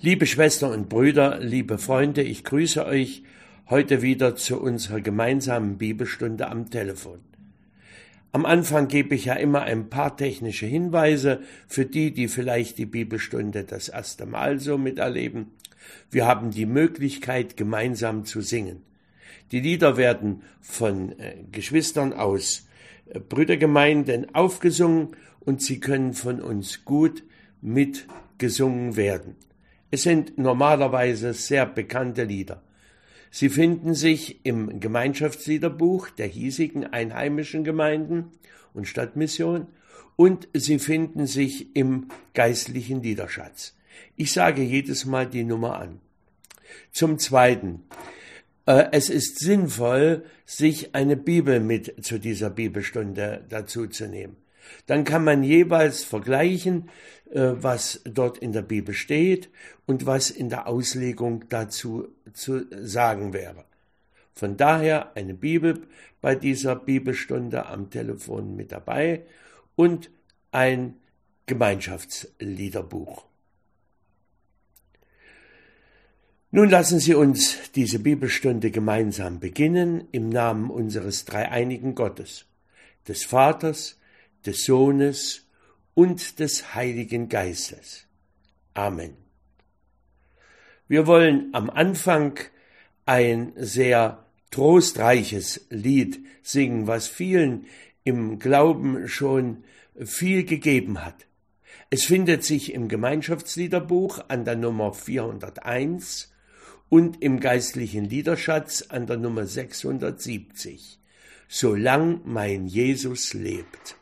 Liebe Schwestern und Brüder, liebe Freunde, ich grüße euch heute wieder zu unserer gemeinsamen Bibelstunde am Telefon. Am Anfang gebe ich ja immer ein paar technische Hinweise für die vielleicht die Bibelstunde das erste Mal so miterleben. Wir haben die Möglichkeit, gemeinsam zu singen. Die Lieder werden von Geschwistern aus Brüdergemeinden aufgesungen und sie können von uns gut mitgesungen werden. Es sind normalerweise sehr bekannte Lieder. Sie finden sich im Gemeinschaftsliederbuch der hiesigen einheimischen Gemeinden und Stadtmission und sie finden sich im geistlichen Liederschatz. Ich sage jedes Mal die Nummer an. Zum Zweiten, es ist sinnvoll, sich eine Bibel mit zu dieser Bibelstunde dazu zu nehmen. Dann kann man jeweils vergleichen, was dort in der Bibel steht und was in der Auslegung dazu zu sagen wäre. Von daher eine Bibel bei dieser Bibelstunde am Telefon mit dabei und ein Gemeinschaftsliederbuch. Nun lassen Sie uns diese Bibelstunde gemeinsam beginnen im Namen unseres dreieinigen Gottes, des Vaters, des Sohnes und des Heiligen Geistes. Amen. Wir wollen am Anfang ein sehr trostreiches Lied singen, was vielen im Glauben schon viel gegeben hat. Es findet sich im Gemeinschaftsliederbuch an der Nummer 401 und im geistlichen Liederschatz an der Nummer 670. Solang mein Jesus lebt.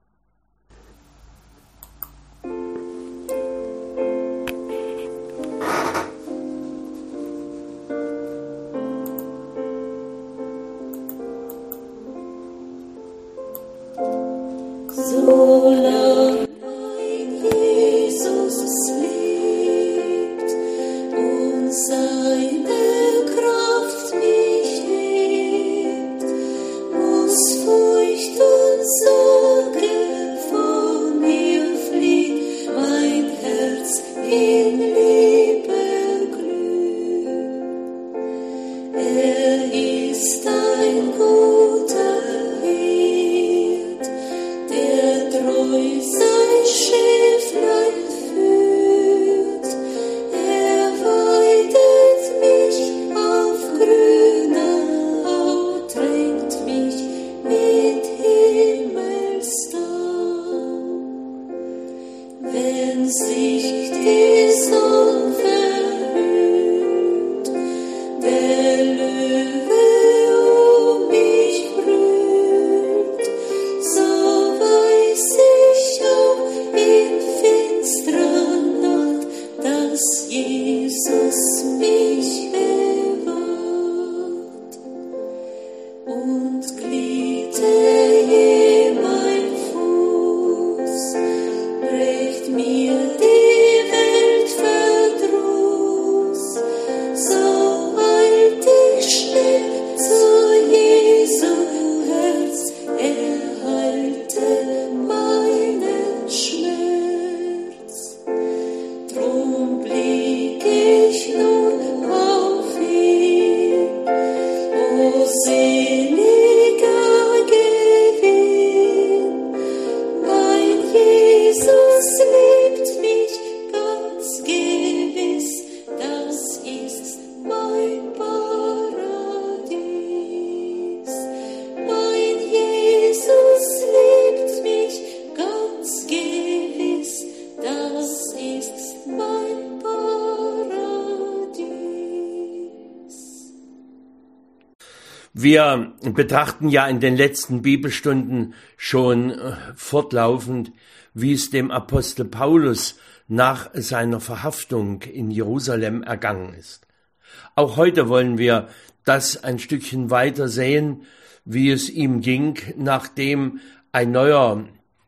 Wir betrachten ja in den letzten Bibelstunden schon fortlaufend, wie es dem Apostel Paulus nach seiner Verhaftung in Jerusalem ergangen ist. Auch heute wollen wir das ein Stückchen weiter sehen, wie es ihm ging, nachdem ein neuer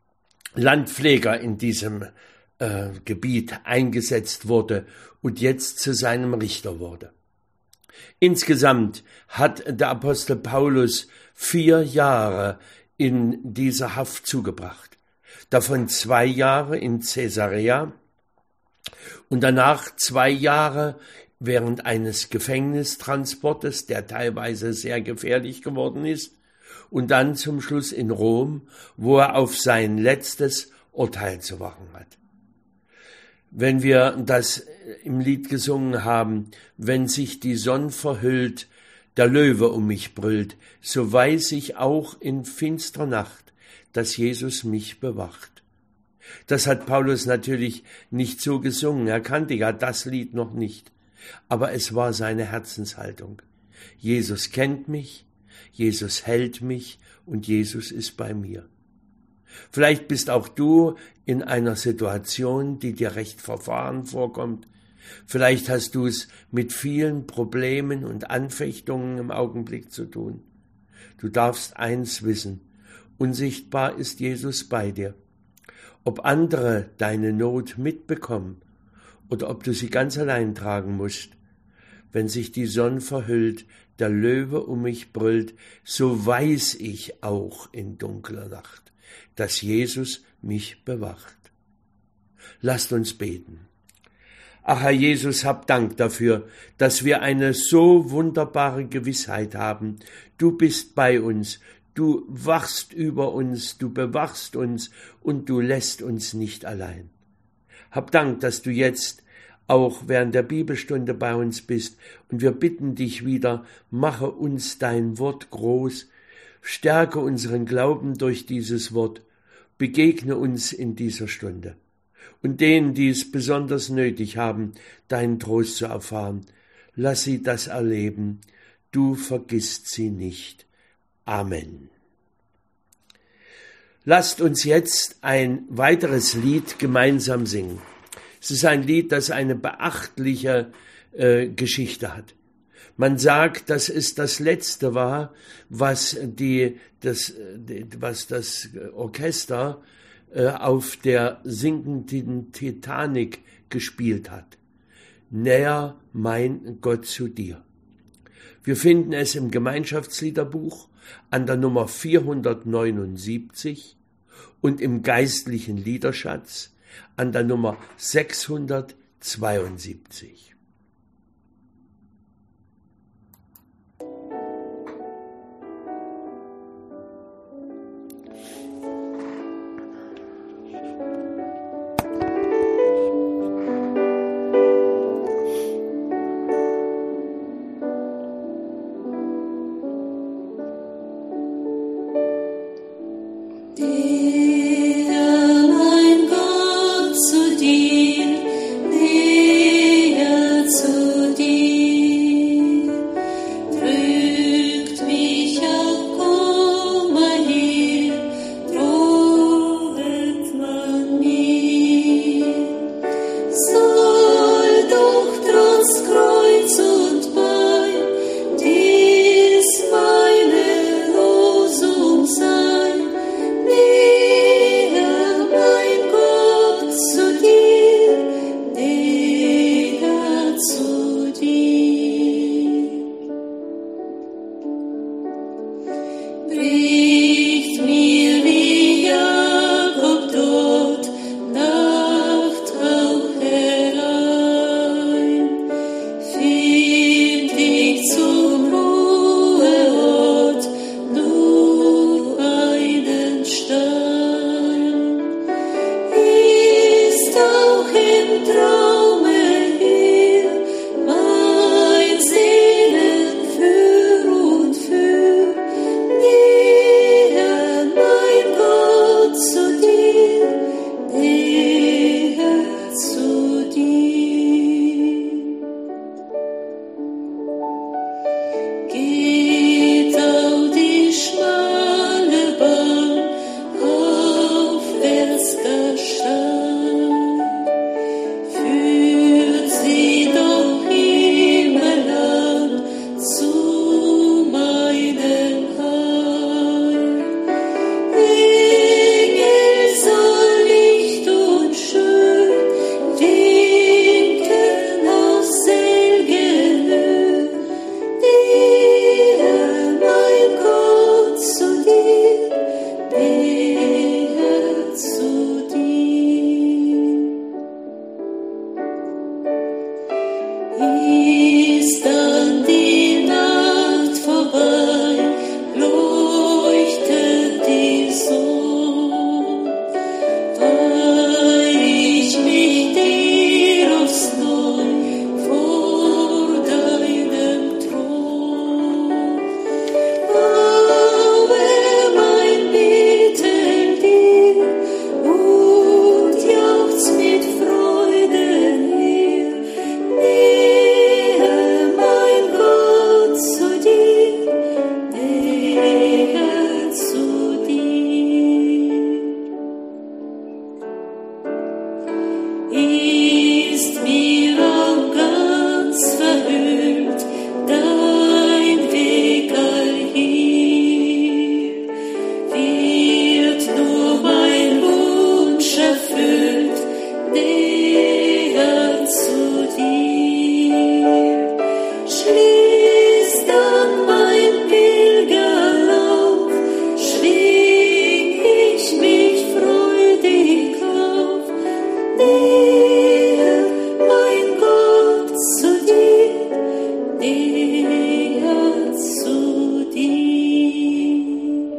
Landpfleger in diesem Gebiet eingesetzt wurde und jetzt zu seinem Richter wurde. Insgesamt hat der Apostel Paulus 4 Jahre in dieser Haft zugebracht, davon 2 Jahre in Caesarea und danach 2 Jahre während eines Gefängnistransportes, der teilweise sehr gefährlich geworden ist, und dann zum Schluss in Rom, wo er auf sein letztes Urteil zu warten hat. Wenn wir das im Lied gesungen haben, wenn sich die Sonne verhüllt, der Löwe um mich brüllt, so weiß ich auch in finsterer Nacht, dass Jesus mich bewacht. Das hat Paulus natürlich nicht so gesungen, er kannte ja das Lied noch nicht, aber es war seine Herzenshaltung. Jesus kennt mich, Jesus hält mich und Jesus ist bei mir. Vielleicht bist auch du in einer Situation, die dir recht verfahren vorkommt. Vielleicht hast du es mit vielen Problemen und Anfechtungen im Augenblick zu tun. Du darfst eins wissen: unsichtbar ist Jesus bei dir. Ob andere deine Not mitbekommen oder ob du sie ganz allein tragen musst, wenn sich die Sonne verhüllt, der Löwe um mich brüllt, so weiß ich auch in dunkler Nacht, dass Jesus mich bewacht. Lasst uns beten. Ach Herr Jesus, hab Dank dafür, dass wir eine so wunderbare Gewissheit haben. Du bist bei uns, du wachst über uns, du bewachst uns und du lässt uns nicht allein. Hab Dank, dass du jetzt auch während der Bibelstunde bei uns bist, und wir bitten dich wieder, mache uns dein Wort groß, stärke unseren Glauben durch dieses Wort, begegne uns in dieser Stunde. Und denen, die es besonders nötig haben, deinen Trost zu erfahren, lass sie das erleben, du vergisst sie nicht. Amen. Lasst uns jetzt ein weiteres Lied gemeinsam singen. Es ist ein Lied, das eine beachtliche Geschichte hat. Man sagt, dass es das letzte war, was das Orchester auf der sinkenden Titanic gespielt hat. Näher, mein Gott, zu dir. Wir finden es im Gemeinschaftsliederbuch an der Nummer 479 und im geistlichen Liederschatz an der Nummer 672. Mein Gott, zu dir näher Ist dann die Nacht vorbei, leuchtet die Sonne, weil ich mich dir aufs Neu vor deinem Thron. Aber mein Beten dir und jauchzt mit Freude her. Näher, mein Gott, zu dir, näher zu dir. Ist mir auch ganz verhüllt dein Weg allhier, wird nur mein Wunsch erfüllt, näher zu dir. Schließ dann mein Pilgerlauf, schwing ich mich freudig auf, näher, mein Gott, zu dir, näher zu dir.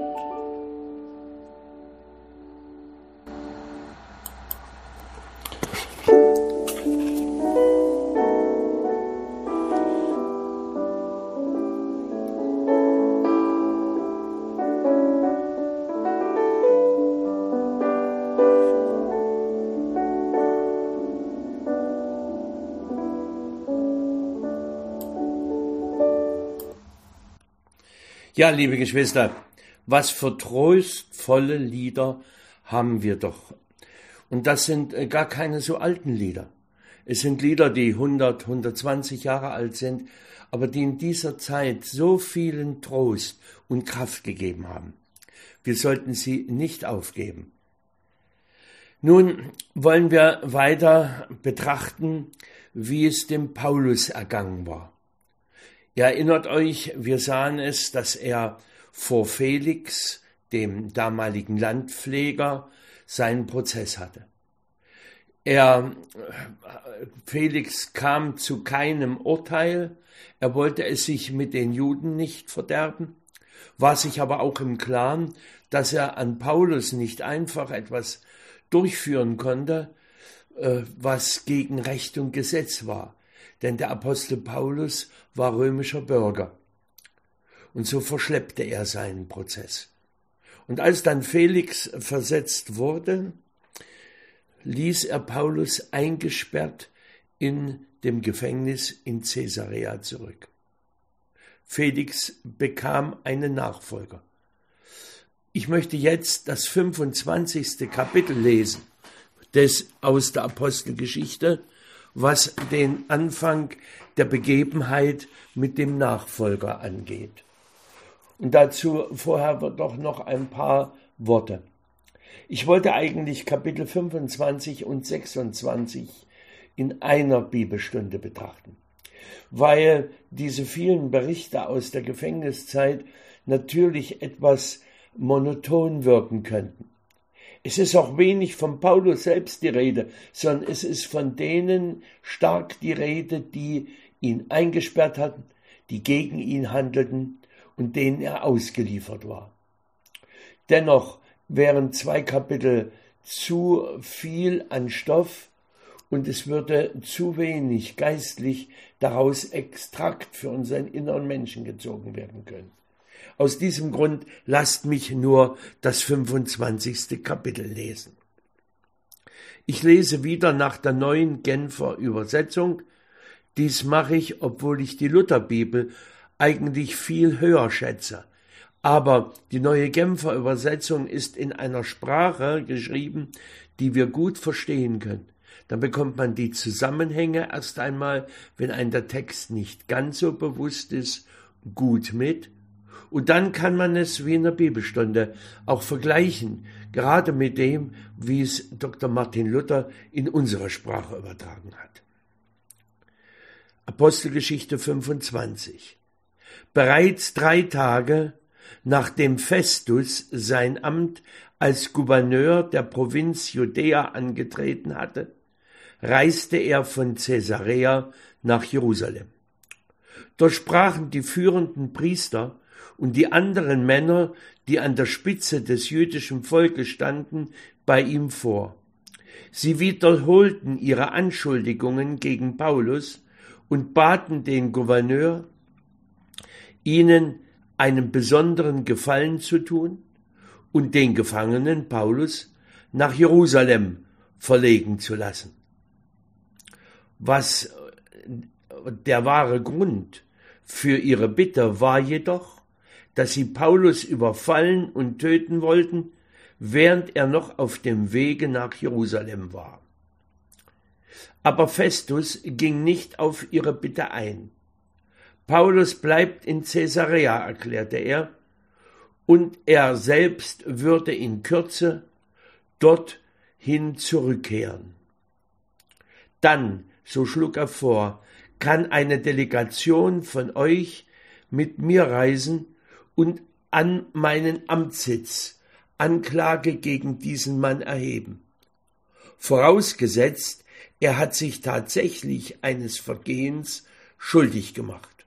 Ja, liebe Geschwister, was für trostvolle Lieder haben wir doch. Und das sind gar keine so alten Lieder. Es sind Lieder, die 100, 120 Jahre alt sind, aber die in dieser Zeit so vielen Trost und Kraft gegeben haben. Wir sollten sie nicht aufgeben. Nun wollen wir weiter betrachten, wie es dem Paulus ergangen war. Ihr erinnert euch, wir sahen es, dass er vor Felix, dem damaligen Landpfleger, seinen Prozess hatte. Felix kam zu keinem Urteil, er wollte es sich mit den Juden nicht verderben, war sich aber auch im Klaren, dass er an Paulus nicht einfach etwas durchführen konnte, was gegen Recht und Gesetz war. Denn der Apostel Paulus war römischer Bürger. Und so verschleppte er seinen Prozess. Und als dann Felix versetzt wurde, ließ er Paulus eingesperrt in dem Gefängnis in Caesarea zurück. Felix bekam einen Nachfolger. Ich möchte jetzt das 25. Kapitel lesen aus der Apostelgeschichte, was den Anfang der Begebenheit mit dem Nachfolger angeht. Und dazu vorher doch noch ein paar Worte. Ich wollte eigentlich Kapitel 25 und 26 in einer Bibelstunde betrachten, weil diese vielen Berichte aus der Gefängniszeit natürlich etwas monoton wirken könnten. Es ist auch wenig von Paulus selbst die Rede, sondern es ist von denen stark die Rede, die ihn eingesperrt hatten, die gegen ihn handelten und denen er ausgeliefert war. Dennoch wären 2 Kapitel zu viel an Stoff und es würde zu wenig geistlich daraus Extrakt für unseren inneren Menschen gezogen werden können. Aus diesem Grund lasst mich nur das 25. Kapitel lesen. Ich lese wieder nach der neuen Genfer Übersetzung. Dies mache ich, obwohl ich die Lutherbibel eigentlich viel höher schätze. Aber die neue Genfer Übersetzung ist in einer Sprache geschrieben, die wir gut verstehen können. Dann bekommt man die Zusammenhänge erst einmal, wenn einem der Text nicht ganz so bewusst ist, gut mit. Und dann kann man es wie in der Bibelstunde auch vergleichen, gerade mit dem, wie es Dr. Martin Luther in unserer Sprache übertragen hat. Apostelgeschichte 25. Bereits 3 Tage, nachdem Festus sein Amt als Gouverneur der Provinz Judäa angetreten hatte, reiste er von Caesarea nach Jerusalem. Dort sprachen die führenden Priester und die anderen Männer, die an der Spitze des jüdischen Volkes standen, bei ihm vor. Sie wiederholten ihre Anschuldigungen gegen Paulus und baten den Gouverneur, ihnen einen besonderen Gefallen zu tun und den Gefangenen Paulus nach Jerusalem verlegen zu lassen. Was der wahre Grund für ihre Bitte war jedoch, dass sie Paulus überfallen und töten wollten, während er noch auf dem Wege nach Jerusalem war. Aber Festus ging nicht auf ihre Bitte ein. Paulus bleibt in Caesarea, erklärte er, und er selbst würde in Kürze dorthin zurückkehren. Dann, so schlug er vor, kann eine Delegation von euch mit mir reisen und an meinen Amtssitz Anklage gegen diesen Mann erheben. Vorausgesetzt, er hat sich tatsächlich eines Vergehens schuldig gemacht.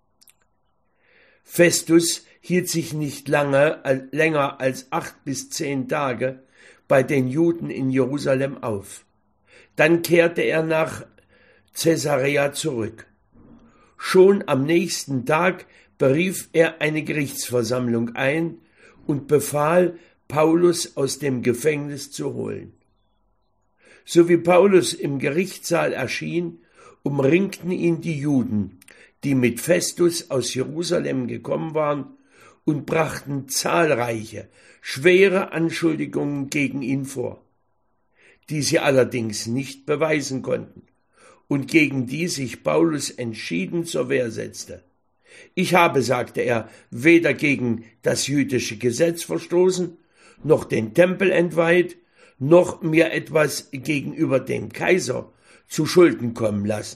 Festus hielt sich nicht länger als 8 bis 10 Tage bei den Juden in Jerusalem auf. Dann kehrte er nach Caesarea zurück. Schon am nächsten Tag berief er eine Gerichtsversammlung ein und befahl, Paulus aus dem Gefängnis zu holen. So wie Paulus im Gerichtssaal erschien, umringten ihn die Juden, die mit Festus aus Jerusalem gekommen waren, und brachten zahlreiche, schwere Anschuldigungen gegen ihn vor, die sie allerdings nicht beweisen konnten und gegen die sich Paulus entschieden zur Wehr setzte. Ich habe, sagte er, weder gegen das jüdische Gesetz verstoßen, noch den Tempel entweiht, noch mir etwas gegenüber dem Kaiser zu Schulden kommen lassen.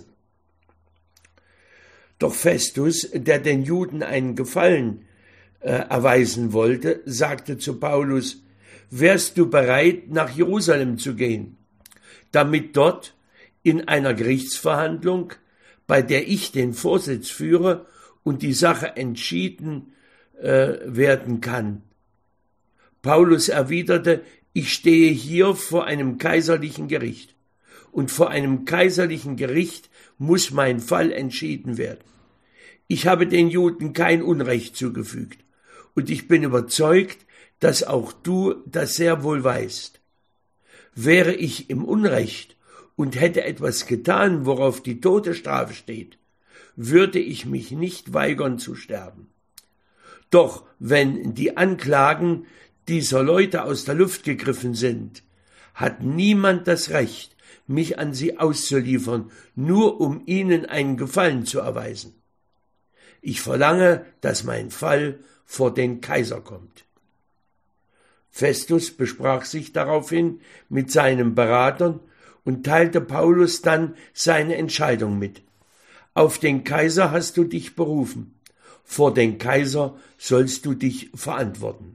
Doch Festus, der den Juden einen Gefallen erweisen wollte, sagte zu Paulus: Wärst du bereit, nach Jerusalem zu gehen, damit dort in einer Gerichtsverhandlung, bei der ich den Vorsitz führe und die Sache entschieden werden kann? Paulus erwiderte: Ich stehe hier vor einem kaiserlichen Gericht, und vor einem kaiserlichen Gericht muss mein Fall entschieden werden. Ich habe den Juden kein Unrecht zugefügt, und ich bin überzeugt, dass auch du das sehr wohl weißt. Wäre ich im Unrecht und hätte etwas getan, worauf die Todesstrafe steht, würde ich mich nicht weigern zu sterben. Doch wenn die Anklagen dieser Leute aus der Luft gegriffen sind, hat niemand das Recht, mich an sie auszuliefern, nur um ihnen einen Gefallen zu erweisen. Ich verlange, dass mein Fall vor den Kaiser kommt. Festus besprach sich daraufhin mit seinen Beratern und teilte Paulus dann seine Entscheidung mit. Auf den Kaiser hast du dich berufen, vor den Kaiser sollst du dich verantworten.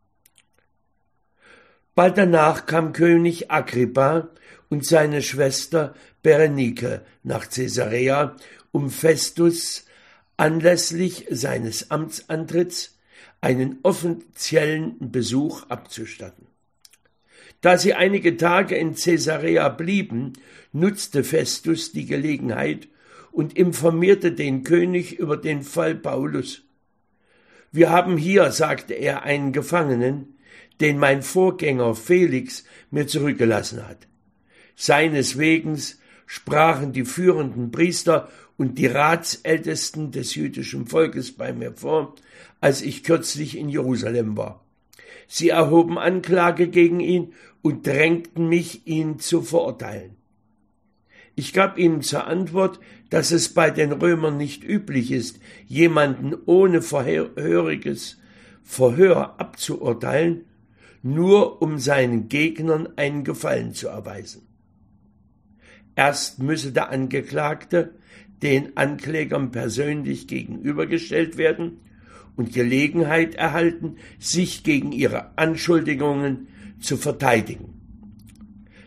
Bald danach kam König Agrippa und seine Schwester Berenike nach Caesarea, um Festus anlässlich seines Amtsantritts einen offiziellen Besuch abzustatten. Da sie einige Tage in Caesarea blieben, nutzte Festus die Gelegenheit und informierte den König über den Fall Paulus. Wir haben hier, sagte er, einen Gefangenen, den mein Vorgänger Felix mir zurückgelassen hat. Seineswegen sprachen die führenden Priester und die Ratsältesten des jüdischen Volkes bei mir vor, als ich kürzlich in Jerusalem war. Sie erhoben Anklage gegen ihn und drängten mich, ihn zu verurteilen. Ich gab ihnen zur Antwort, dass es bei den Römern nicht üblich ist, jemanden ohne vorheriges Verhör abzuurteilen, nur um seinen Gegnern einen Gefallen zu erweisen. Erst müsse der Angeklagte den Anklägern persönlich gegenübergestellt werden und Gelegenheit erhalten, sich gegen ihre Anschuldigungen zu verteidigen.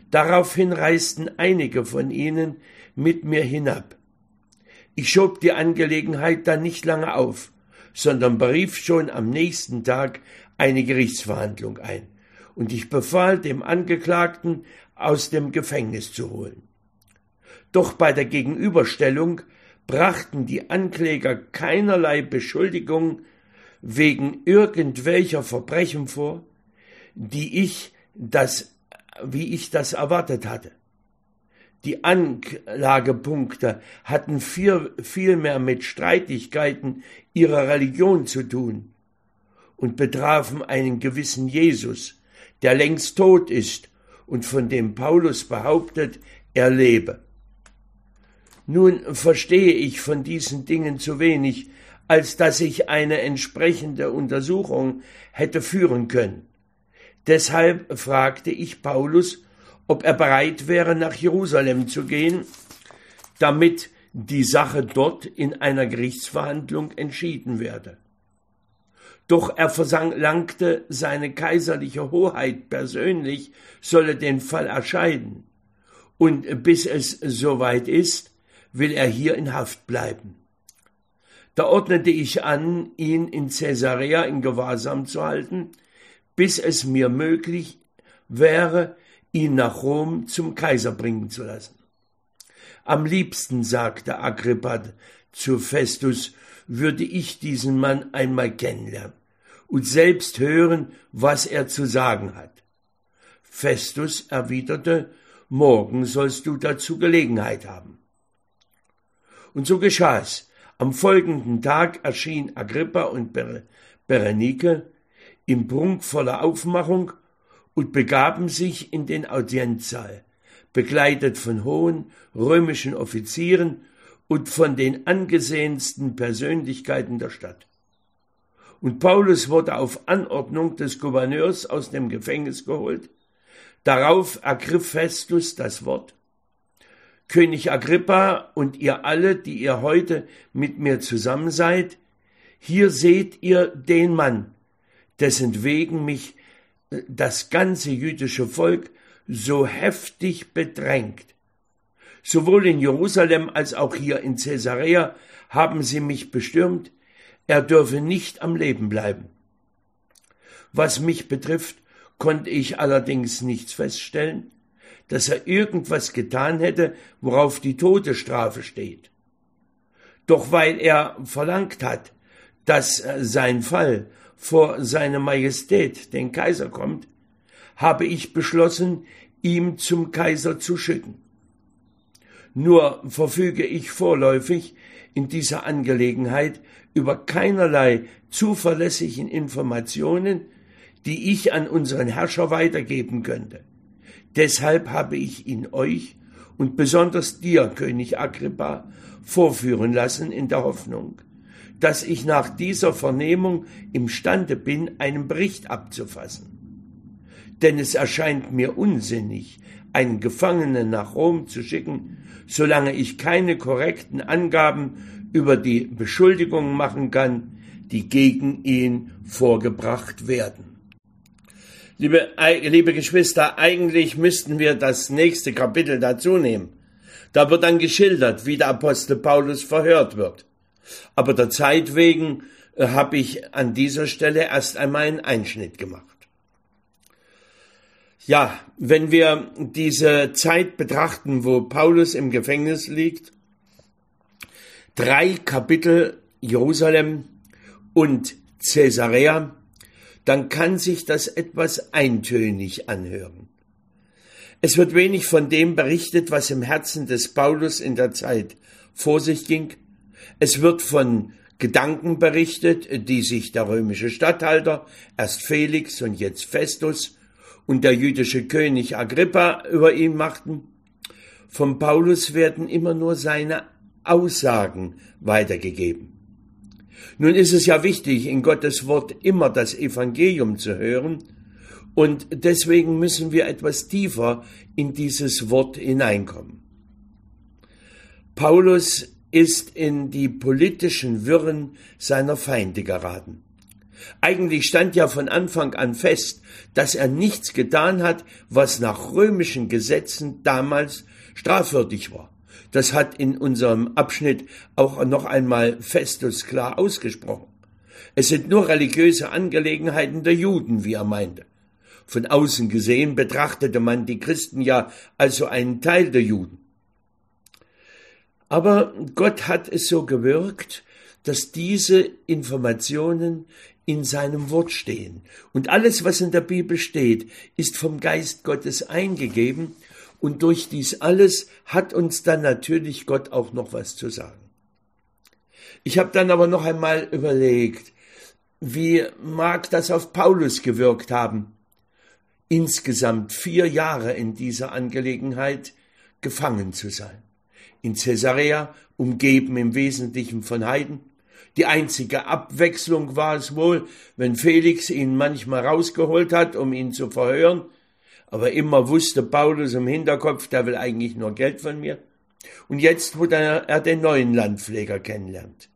Daraufhin reisten einige von ihnen mit mir hinab. Ich schob die Angelegenheit dann nicht lange auf, sondern berief schon am nächsten Tag eine Gerichtsverhandlung ein, und ich befahl dem Angeklagten, aus dem Gefängnis zu holen. Doch bei der Gegenüberstellung brachten die Ankläger keinerlei Beschuldigung wegen irgendwelcher Verbrechen vor, wie ich das erwartet hatte. Die Anklagepunkte hatten vielmehr mit Streitigkeiten ihrer Religion zu tun und betrafen einen gewissen Jesus, der längst tot ist und von dem Paulus behauptet, er lebe. Nun verstehe ich von diesen Dingen zu wenig, als dass ich eine entsprechende Untersuchung hätte führen können. Deshalb fragte ich Paulus, ob er bereit wäre, nach Jerusalem zu gehen, damit die Sache dort in einer Gerichtsverhandlung entschieden werde. Doch er verlangte, seine kaiserliche Hoheit persönlich solle den Fall erscheiden, und bis es soweit ist, will er hier in Haft bleiben. Da ordnete ich an, ihn in Caesarea in Gewahrsam zu halten, bis es mir möglich wäre, ihn nach Rom zum Kaiser bringen zu lassen. Am liebsten, sagte Agrippa zu Festus, würde ich diesen Mann einmal kennenlernen und selbst hören, was er zu sagen hat. Festus erwiderte, morgen sollst du dazu Gelegenheit haben. Und so geschah es. Am folgenden Tag erschien Agrippa und Berenike in prunkvoller Aufmachung und begaben sich in den Audienzsaal, begleitet von hohen römischen Offizieren und von den angesehensten Persönlichkeiten der Stadt. Und Paulus wurde auf Anordnung des Gouverneurs aus dem Gefängnis geholt. Darauf ergriff Festus das Wort. König Agrippa und ihr alle, die ihr heute mit mir zusammen seid, hier seht ihr den Mann, dessen wegen mich das ganze jüdische Volk so heftig bedrängt. Sowohl in Jerusalem als auch hier in Caesarea haben sie mich bestürmt, er dürfe nicht am Leben bleiben. Was mich betrifft, konnte ich allerdings nichts feststellen, dass er irgendwas getan hätte, worauf die Todesstrafe steht. Doch weil er verlangt hat, dass sein Fall vor seine Majestät, den Kaiser, kommt, habe ich beschlossen, ihm zum Kaiser zu schicken. Nur verfüge ich vorläufig in dieser Angelegenheit über keinerlei zuverlässigen Informationen, die ich an unseren Herrscher weitergeben könnte. Deshalb habe ich ihn euch und besonders dir, König Agrippa, vorführen lassen in der Hoffnung, dass ich nach dieser Vernehmung imstande bin, einen Bericht abzufassen. Denn es erscheint mir unsinnig, einen Gefangenen nach Rom zu schicken, solange ich keine korrekten Angaben über die Beschuldigungen machen kann, die gegen ihn vorgebracht werden. Liebe Geschwister, eigentlich müssten wir das nächste Kapitel dazu nehmen. Da wird dann geschildert, wie der Apostel Paulus verhört wird. Aber der Zeit wegen habe ich an dieser Stelle erst einmal einen Einschnitt gemacht. Ja, wenn wir diese Zeit betrachten, wo Paulus im Gefängnis liegt, 3 Kapitel Jerusalem und Caesarea, dann kann sich das etwas eintönig anhören. Es wird wenig von dem berichtet, was im Herzen des Paulus in der Zeit vor sich ging. Es wird von Gedanken berichtet, die sich der römische Statthalter, erst Felix und jetzt Festus, und der jüdische König Agrippa über ihn machten. Von Paulus werden immer nur seine Aussagen weitergegeben. Nun ist es ja wichtig, in Gottes Wort immer das Evangelium zu hören, und deswegen müssen wir etwas tiefer in dieses Wort hineinkommen. Paulus ist in die politischen Wirren seiner Feinde geraten. Eigentlich stand ja von Anfang an fest, dass er nichts getan hat, was nach römischen Gesetzen damals strafwürdig war. Das hat in unserem Abschnitt auch noch einmal Festus klar ausgesprochen. Es sind nur religiöse Angelegenheiten der Juden, wie er meinte. Von außen gesehen betrachtete man die Christen ja als so einen Teil der Juden. Aber Gott hat es so gewirkt, dass diese Informationen in seinem Wort stehen. Und alles, was in der Bibel steht, ist vom Geist Gottes eingegeben. Und durch dies alles hat uns dann natürlich Gott auch noch was zu sagen. Ich habe dann aber noch einmal überlegt, wie mag das auf Paulus gewirkt haben? Insgesamt 4 Jahre in dieser Angelegenheit gefangen zu sein. In Caesarea, umgeben im Wesentlichen von Heiden. Die einzige Abwechslung war es wohl, wenn Felix ihn manchmal rausgeholt hat, um ihn zu verhören. Aber immer wusste Paulus im Hinterkopf, der will eigentlich nur Geld von mir. Und jetzt, wo er den neuen Landpfleger kennenlernt.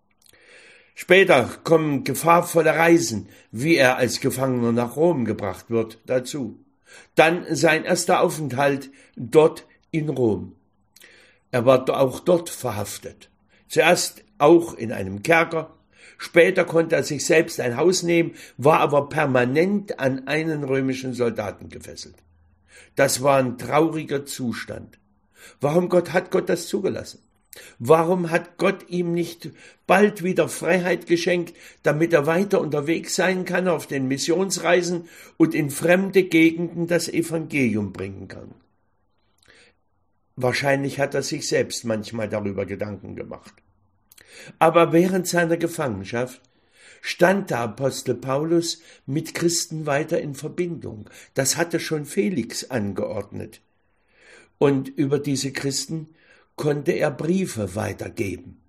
Später kommen gefahrvolle Reisen, wie er als Gefangener nach Rom gebracht wird, dazu. Dann sein erster Aufenthalt dort in Rom. Er war auch dort verhaftet. Zuerst auch in einem Kerker. Später konnte er sich selbst ein Haus nehmen, war aber permanent an einen römischen Soldaten gefesselt. Das war ein trauriger Zustand. Warum hat Gott das zugelassen? Warum hat Gott ihm nicht bald wieder Freiheit geschenkt, damit er weiter unterwegs sein kann auf den Missionsreisen und in fremde Gegenden das Evangelium bringen kann? Wahrscheinlich hat er sich selbst manchmal darüber Gedanken gemacht. Aber während seiner Gefangenschaft stand der Apostel Paulus mit Christen weiter in Verbindung. Das hatte schon Felix angeordnet. Und über diese Christen konnte er Briefe weitergeben.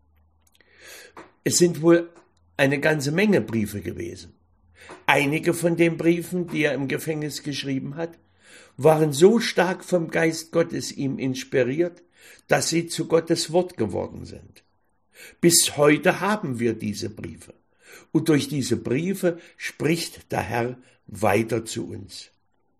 Es sind wohl eine ganze Menge Briefe gewesen. Einige von den Briefen, die er im Gefängnis geschrieben hat, waren so stark vom Geist Gottes ihm inspiriert, dass sie zu Gottes Wort geworden sind. Bis heute haben wir diese Briefe. Und durch diese Briefe spricht der Herr weiter zu uns.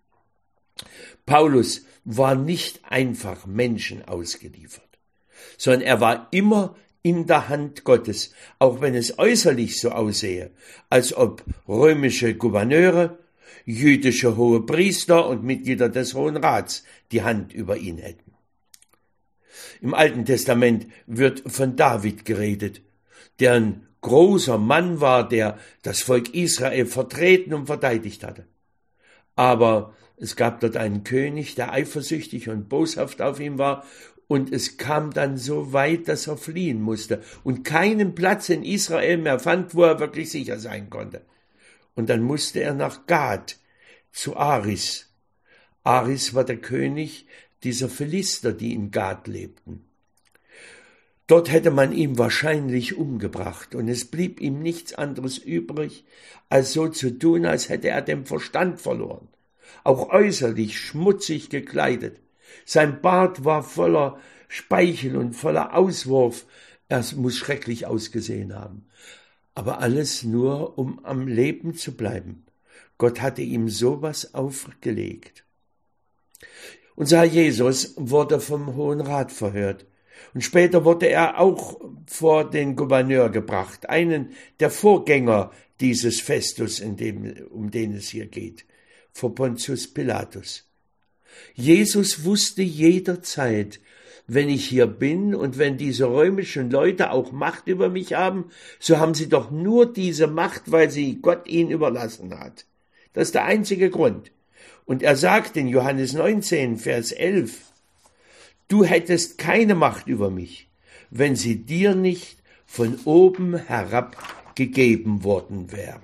Paulus war nicht einfach Menschen ausgeliefert, sondern er war immer in der Hand Gottes, auch wenn es äußerlich so aussehe, als ob römische Gouverneure, jüdische Hohepriester und Mitglieder des Hohen Rats die Hand über ihn hätten. Im Alten Testament wird von David geredet, der ein großer Mann war, der das Volk Israel vertreten und verteidigt hatte. Aber es gab dort einen König, der eifersüchtig und boshaft auf ihn war, und es kam dann so weit, dass er fliehen musste und keinen Platz in Israel mehr fand, wo er wirklich sicher sein konnte. Und dann musste er nach Gad, zu Aris. Aris war der König dieser Philister, die in Gad lebten. Dort hätte man ihn wahrscheinlich umgebracht, und es blieb ihm nichts anderes übrig, als so zu tun, als hätte er den Verstand verloren. Auch äußerlich schmutzig gekleidet. Sein Bart war voller Speichel und voller Auswurf. Er muss schrecklich ausgesehen haben. Aber alles nur, um am Leben zu bleiben. Gott hatte ihm sowas aufgelegt. Unser Herr Jesus wurde vom Hohen Rat verhört. Und später wurde er auch vor den Gouverneur gebracht, einen der Vorgänger dieses Festus, um den es hier geht, vor Pontius Pilatus. Jesus wusste jederzeit, wenn ich hier bin und wenn diese römischen Leute auch Macht über mich haben, so haben sie doch nur diese Macht, weil sie Gott ihnen überlassen hat. Das ist der einzige Grund. Und er sagt in Johannes 19, Vers 11, du hättest keine Macht über mich, wenn sie dir nicht von oben herab gegeben worden wäre.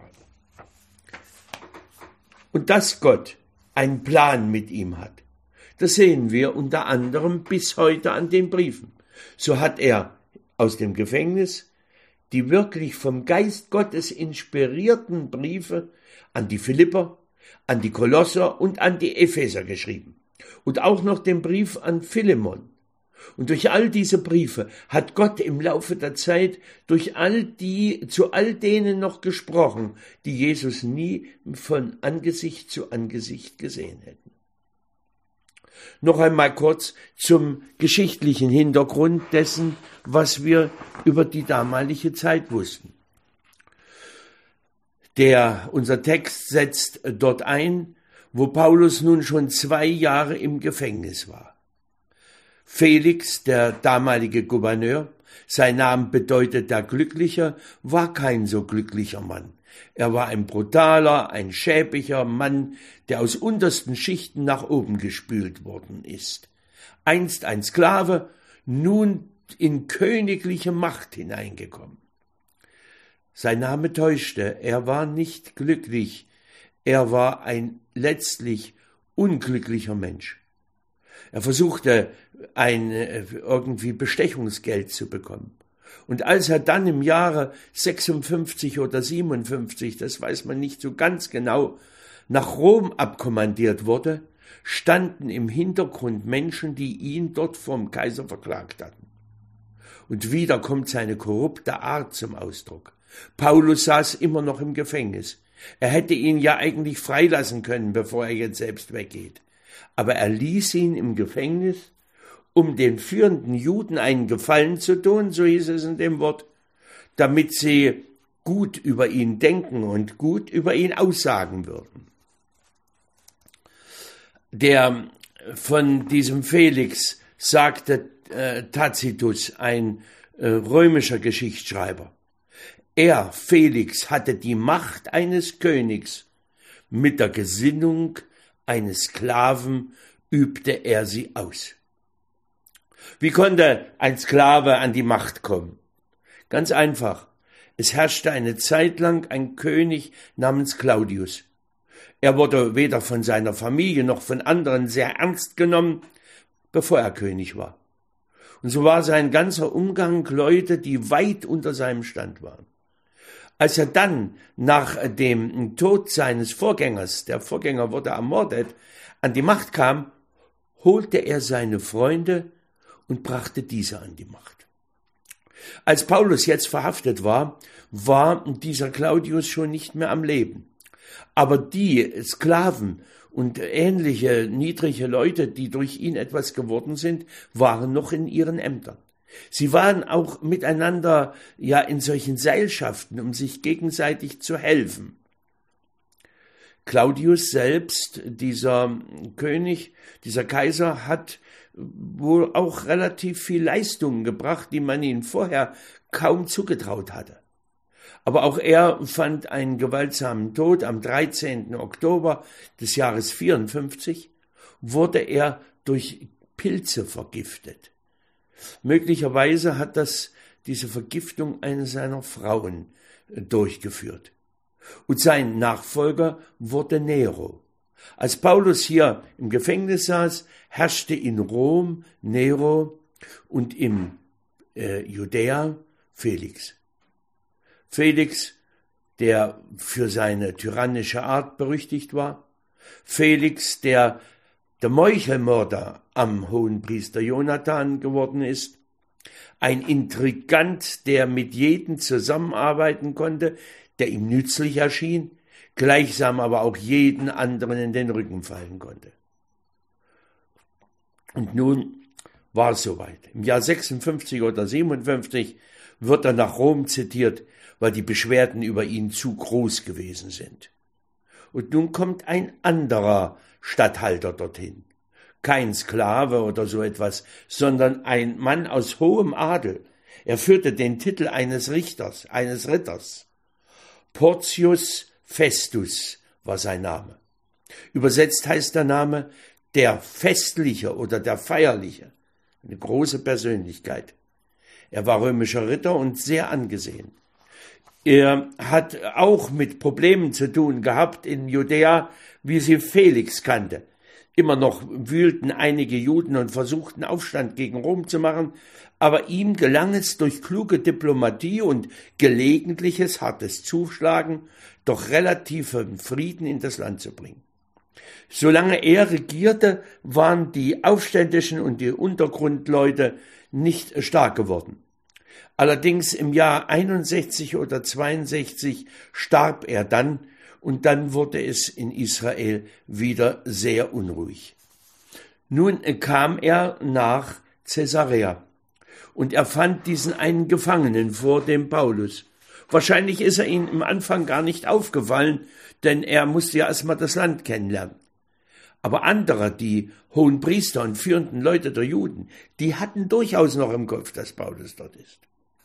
Und dass Gott einen Plan mit ihm hat, das sehen wir unter anderem bis heute an den Briefen. So hat er aus dem Gefängnis die wirklich vom Geist Gottes inspirierten Briefe an die Philipper, an die Kolosser und an die Epheser geschrieben. Und auch noch den Brief an Philemon. Und durch all diese Briefe hat Gott im Laufe der Zeit zu all denen noch gesprochen, die Jesus nie von Angesicht zu Angesicht gesehen hätten. Noch einmal kurz zum geschichtlichen Hintergrund dessen, was wir über die damalige Zeit wussten. Unser Text setzt dort ein, wo Paulus nun schon 2 Jahre im Gefängnis war. Felix, der damalige Gouverneur, sein Name bedeutet der Glücklicher, war kein so glücklicher Mann. Er war ein brutaler, ein schäbiger Mann, der aus untersten Schichten nach oben gespült worden ist. Einst ein Sklave, nun in königliche Macht hineingekommen. Sein Name täuschte, er war nicht glücklich, er war ein letztlich unglücklicher Mensch. Er versuchte, irgendwie Bestechungsgeld zu bekommen. Und als er dann im Jahre 56 oder 57, das weiß man nicht so ganz genau, nach Rom abkommandiert wurde, standen im Hintergrund Menschen, die ihn dort vom Kaiser verklagt hatten. Und wieder kommt seine korrupte Art zum Ausdruck. Paulus saß immer noch im Gefängnis. Er hätte ihn ja eigentlich freilassen können, bevor er jetzt selbst weggeht. Aber er ließ ihn im Gefängnis, um den führenden Juden einen Gefallen zu tun, so hieß es in dem Wort, damit sie gut über ihn denken und gut über ihn aussagen würden. Von diesem Felix sagte Tacitus, ein römischer Geschichtsschreiber, er, Felix, hatte die Macht eines Königs, mit der Gesinnung eines Sklaven übte er sie aus. Wie konnte ein Sklave an die Macht kommen? Ganz einfach. Es herrschte eine Zeit lang ein König namens Claudius. Er wurde weder von seiner Familie noch von anderen sehr ernst genommen, bevor er König war. Und so war sein ganzer Umgang Leute, die weit unter seinem Stand waren. Als er dann nach dem Tod seines Vorgängers, der Vorgänger wurde ermordet, an die Macht kam, holte er seine Freunde und brachte diese an die Macht. Als Paulus jetzt verhaftet war, war dieser Claudius schon nicht mehr am Leben. Aber die Sklaven und ähnliche niedrige Leute, die durch ihn etwas geworden sind, waren noch in ihren Ämtern. Sie waren auch miteinander in solchen Seilschaften, um sich gegenseitig zu helfen. Claudius selbst, dieser König, dieser Kaiser, hat wohl auch relativ viel Leistungen gebracht, die man ihm vorher kaum zugetraut hatte. Aber auch er fand einen gewaltsamen Tod. Am 13. Oktober des Jahres 54 wurde er durch Pilze vergiftet. Möglicherweise hat diese Vergiftung eine seiner Frauen durchgeführt. Und sein Nachfolger wurde Nero. Als Paulus hier im Gefängnis saß, herrschte in Rom Nero und in Judäa Felix. Felix, der für seine tyrannische Art berüchtigt war. Felix, der Meuchelmörder am Hohenpriester Jonathan geworden ist. Ein Intrigant, der mit jedem zusammenarbeiten konnte, der ihm nützlich erschien, gleichsam aber auch jeden anderen in den Rücken fallen konnte. Und nun war es soweit. Im Jahr 56 oder 57 wird er nach Rom zitiert, weil die Beschwerden über ihn zu groß gewesen sind. Und nun kommt ein anderer Statthalter dorthin. Kein Sklave oder so etwas, sondern ein Mann aus hohem Adel. Er führte den Titel eines Richters, eines Ritters. Porcius Festus war sein Name. Übersetzt heißt der Name der Festliche oder der Feierliche. Eine große Persönlichkeit. Er war römischer Ritter und sehr angesehen. Er hat auch mit Problemen zu tun gehabt in Judäa, wie sie Felix kannte. Immer noch wühlten einige Juden und versuchten Aufstand gegen Rom zu machen, aber ihm gelang es durch kluge Diplomatie und gelegentliches hartes Zuschlagen doch relativen Frieden in das Land zu bringen. Solange er regierte, waren die Aufständischen und die Untergrundleute nicht stark geworden. Allerdings im Jahr 61 oder 62 starb er dann, und dann wurde es in Israel wieder sehr unruhig. Nun kam er nach Caesarea und er fand diesen einen Gefangenen vor dem Paulus. Wahrscheinlich ist er ihm im Anfang gar nicht aufgefallen, denn er musste ja erstmal das Land kennenlernen. Aber andere, die hohen Priester und führenden Leute der Juden, die hatten durchaus noch im Kopf, dass Paulus dort ist.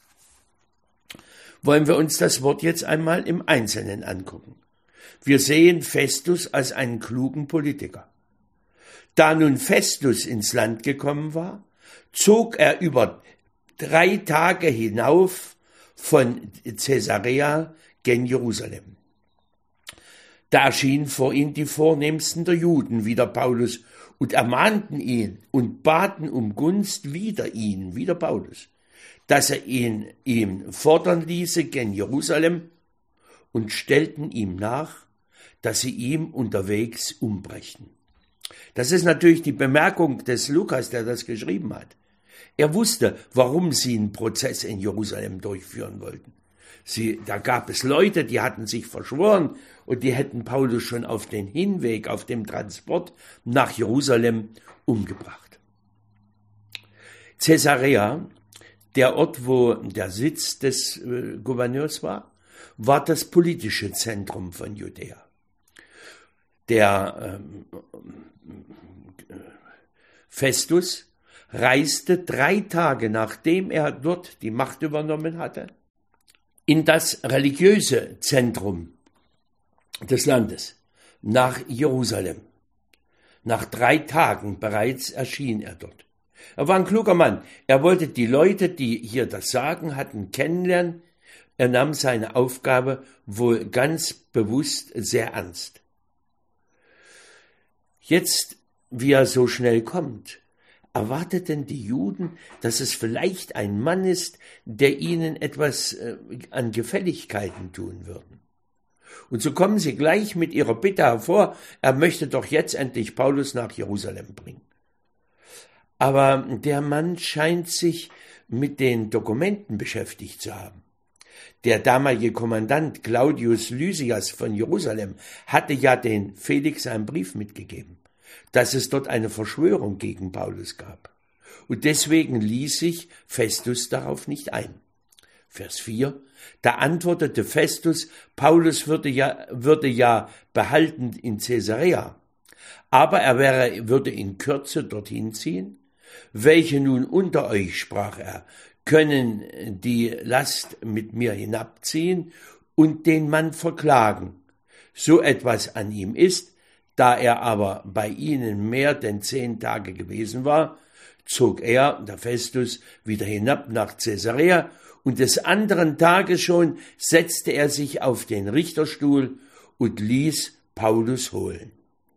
Wollen wir uns das Wort jetzt einmal im Einzelnen angucken. Wir sehen Festus als einen klugen Politiker. Da nun Festus ins Land gekommen war, zog er über 3 Tage hinauf von Caesarea gen Jerusalem. Da erschienen vor ihm die Vornehmsten der Juden, wider Paulus, und ermahnten ihn und baten um Gunst wider Paulus, dass er ihn ihm fordern ließe gen Jerusalem, und stellten ihm nach, dass sie ihm unterwegs umbrächten. Das ist natürlich die Bemerkung des Lukas, der das geschrieben hat. Er wusste, warum sie einen Prozess in Jerusalem durchführen wollten. Da gab es Leute, die hatten sich verschworen und die hätten Paulus schon auf den Hinweg, auf dem Transport nach Jerusalem umgebracht. Caesarea, der Ort, wo der Sitz des Gouverneurs war das politische Zentrum von Judäa. Der Festus reiste 3 Tage, nachdem er dort die Macht übernommen hatte, in das religiöse Zentrum des Landes, nach Jerusalem. Nach 3 Tagen bereits erschien er dort. Er war ein kluger Mann. Er wollte die Leute, die hier das Sagen hatten, kennenlernen. Er nahm seine Aufgabe wohl ganz bewusst sehr ernst. Jetzt, wie er so schnell kommt, erwarteten die Juden, dass es vielleicht ein Mann ist, der ihnen etwas an Gefälligkeiten tun würde. Und so kommen sie gleich mit ihrer Bitte hervor, er möchte doch jetzt endlich Paulus nach Jerusalem bringen. Aber der Mann scheint sich mit den Dokumenten beschäftigt zu haben. Der damalige Kommandant Claudius Lysias von Jerusalem hatte ja den Felix einen Brief mitgegeben, dass es dort eine Verschwörung gegen Paulus gab. Und deswegen ließ sich Festus darauf nicht ein. Vers 4, da antwortete Festus, Paulus würde ja behalten in Caesarea, aber er würde in Kürze dorthin ziehen. Welche nun unter euch, sprach er, können die Last mit mir hinabziehen und den Mann verklagen, so etwas an ihm ist. Da er aber bei ihnen mehr denn 10 Tage gewesen war, zog er, der Festus, wieder hinab nach Caesarea, und des anderen Tages schon setzte er sich auf den Richterstuhl und ließ Paulus holen.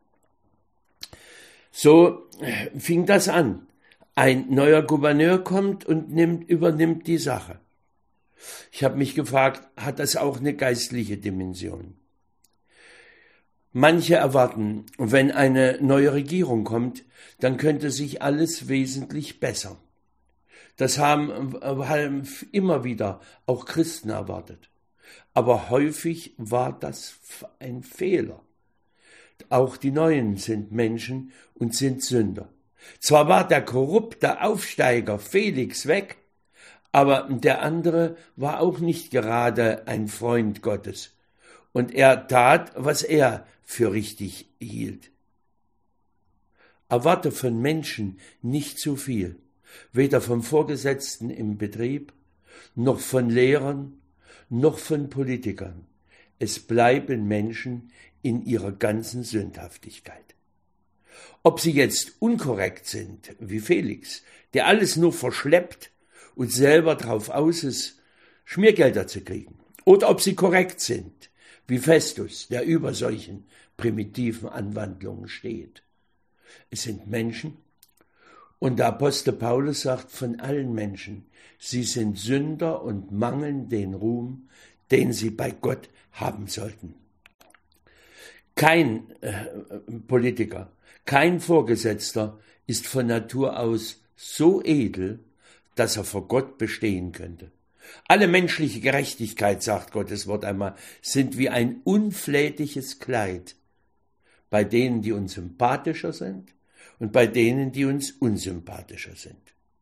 So fing das an. Ein neuer Gouverneur kommt und übernimmt die Sache. Ich habe mich gefragt, hat das auch eine geistliche Dimension? Manche erwarten, wenn eine neue Regierung kommt, dann könnte sich alles wesentlich bessern. Das haben immer wieder auch Christen erwartet. Aber häufig war das ein Fehler. Auch die Neuen sind Menschen und sind Sünder. Zwar war der korrupte Aufsteiger Felix weg, aber der andere war auch nicht gerade ein Freund Gottes. Und er tat, was er für richtig hielt. Erwarte von Menschen nicht zu viel, weder vom Vorgesetzten im Betrieb, noch von Lehrern, noch von Politikern. Es bleiben Menschen in ihrer ganzen Sündhaftigkeit. Ob sie jetzt unkorrekt sind, wie Felix, der alles nur verschleppt und selber drauf aus ist, Schmiergelder zu kriegen, oder ob sie korrekt sind, wie Festus, der über solchen primitiven Anwandlungen steht. Es sind Menschen, und der Apostel Paulus sagt von allen Menschen, sie sind Sünder und mangeln den Ruhm, den sie bei Gott haben sollten. Kein Politiker, kein Vorgesetzter ist von Natur aus so edel, dass er vor Gott bestehen könnte. Alle menschliche Gerechtigkeit, sagt Gottes Wort einmal, sind wie ein unflätiges Kleid, bei denen, die uns sympathischer sind und bei denen, die uns unsympathischer sind.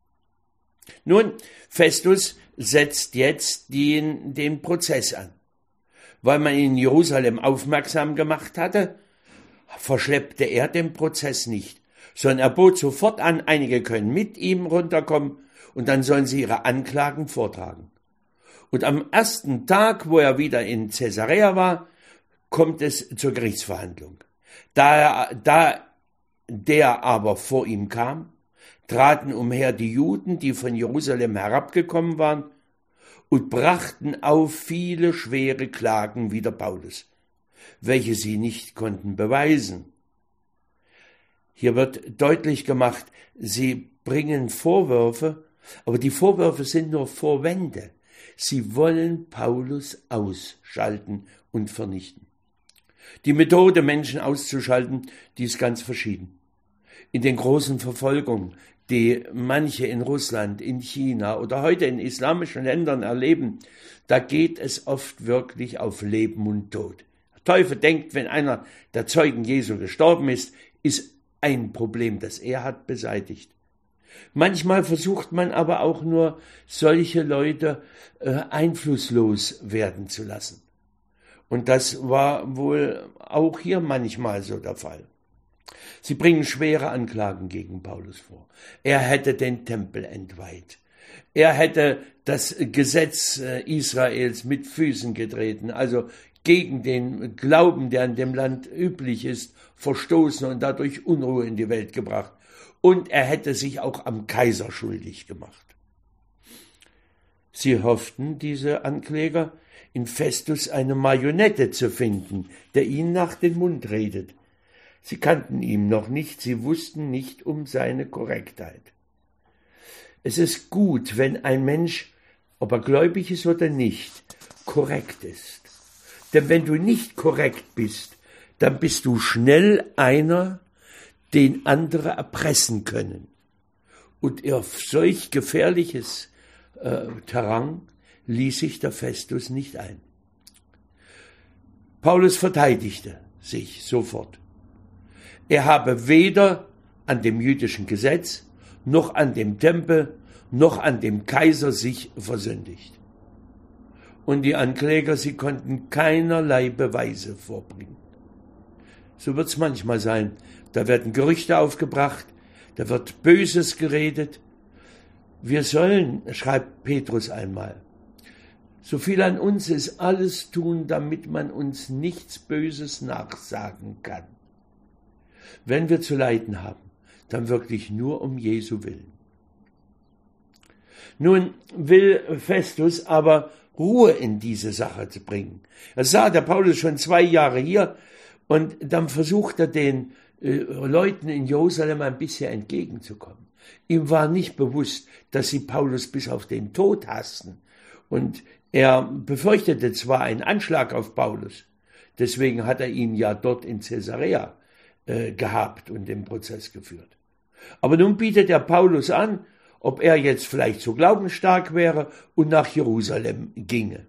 Nun, Festus setzt jetzt den Prozess an. Weil man ihn in Jerusalem aufmerksam gemacht hatte, verschleppte er den Prozess nicht, sondern er bot sofort an, einige können mit ihm runterkommen und dann sollen sie ihre Anklagen vortragen. Und am ersten Tag, wo er wieder in Caesarea war, kommt es zur Gerichtsverhandlung. Da der aber vor ihm kam, traten umher die Juden, die von Jerusalem herabgekommen waren, und brachten auf viele schwere Klagen wider Paulus, welche sie nicht konnten beweisen. Hier wird deutlich gemacht, sie bringen Vorwürfe, aber die Vorwürfe sind nur Vorwände. Sie wollen Paulus ausschalten und vernichten. Die Methode, Menschen auszuschalten, die ist ganz verschieden. In den großen Verfolgungen, die manche in Russland, in China oder heute in islamischen Ländern erleben, da geht es oft wirklich auf Leben und Tod. Der Teufel denkt, wenn einer der Zeugen Jesu gestorben ist ein Problem, das er hat, beseitigt. Manchmal versucht man aber auch nur, solche Leute einflusslos werden zu lassen. Und das war wohl auch hier manchmal so der Fall. Sie bringen schwere Anklagen gegen Paulus vor. Er hätte den Tempel entweiht. Er hätte das Gesetz Israels mit Füßen getreten, also gegen den Glauben, der in dem Land üblich ist, verstoßen und dadurch Unruhe in die Welt gebracht. Und er hätte sich auch am Kaiser schuldig gemacht. Sie hofften, diese Ankläger, in Festus eine Marionette zu finden, der ihnen nach den Mund redet. Sie kannten ihn noch nicht, sie wussten nicht um seine Korrektheit. Es ist gut, wenn ein Mensch, ob er gläubig ist oder nicht, korrekt ist. Denn wenn du nicht korrekt bist, dann bist du schnell einer, den andere erpressen können. Und auf solch gefährliches Terrain ließ sich der Festus nicht ein. Paulus verteidigte sich sofort. Er habe weder an dem jüdischen Gesetz, noch an dem Tempel, noch an dem Kaiser sich versündigt. Und die Ankläger, sie konnten keinerlei Beweise vorbringen. So wird es manchmal sein. Da werden Gerüchte aufgebracht, da wird Böses geredet. Wir sollen, schreibt Petrus einmal, so viel an uns ist, alles tun, damit man uns nichts Böses nachsagen kann. Wenn wir zu leiden haben, dann wirklich nur um Jesu willen. Nun will Festus aber Ruhe in diese Sache zu bringen. Er sah, der Paulus schon 2 Jahre hier, und dann versucht er den Leuten in Jerusalem ein bisschen entgegenzukommen. Ihm war nicht bewusst, dass sie Paulus bis auf den Tod hassten. Und er befürchtete zwar einen Anschlag auf Paulus, deswegen hat er ihn ja dort in Caesarea gehabt und den Prozess geführt. Aber nun bietet er Paulus an, ob er jetzt vielleicht so glaubensstark wäre und nach Jerusalem ginge.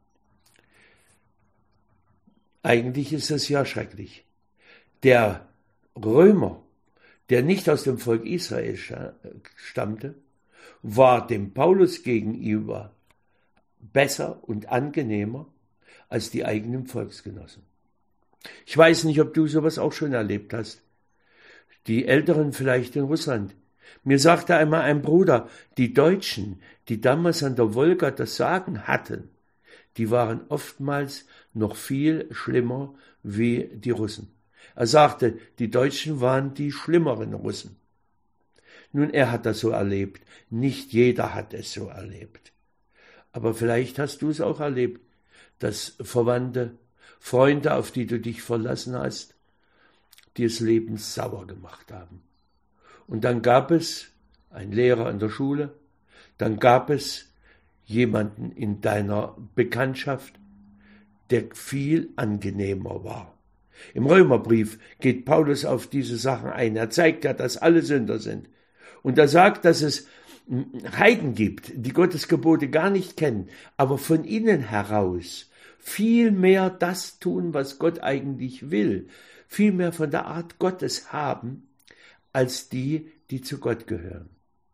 Eigentlich ist es ja schrecklich. Der Römer, der nicht aus dem Volk Israel stammte, war dem Paulus gegenüber besser und angenehmer als die eigenen Volksgenossen. Ich weiß nicht, ob du sowas auch schon erlebt hast. Die Älteren vielleicht in Russland. Mir sagte einmal ein Bruder, die Deutschen, die damals an der Wolga das Sagen hatten, die waren oftmals noch viel schlimmer wie die Russen. Er sagte, die Deutschen waren die schlimmeren Russen. Nun, er hat das so erlebt. Nicht jeder hat es so erlebt. Aber vielleicht hast du es auch erlebt, dass Verwandte, Freunde, auf die du dich verlassen hast, dir das Leben sauer gemacht haben. Und dann gab es einen Lehrer in der Schule, dann gab es jemanden in deiner Bekanntschaft, der viel angenehmer war, Im Römerbrief geht Paulus auf diese Sachen ein. Er zeigt ja, dass alle Sünder sind. Und er sagt, dass es Heiden gibt, die Gottes Gebote gar nicht kennen, aber von innen heraus viel mehr das tun, was Gott eigentlich will, viel mehr von der Art Gottes haben, als die, die zu Gott gehören.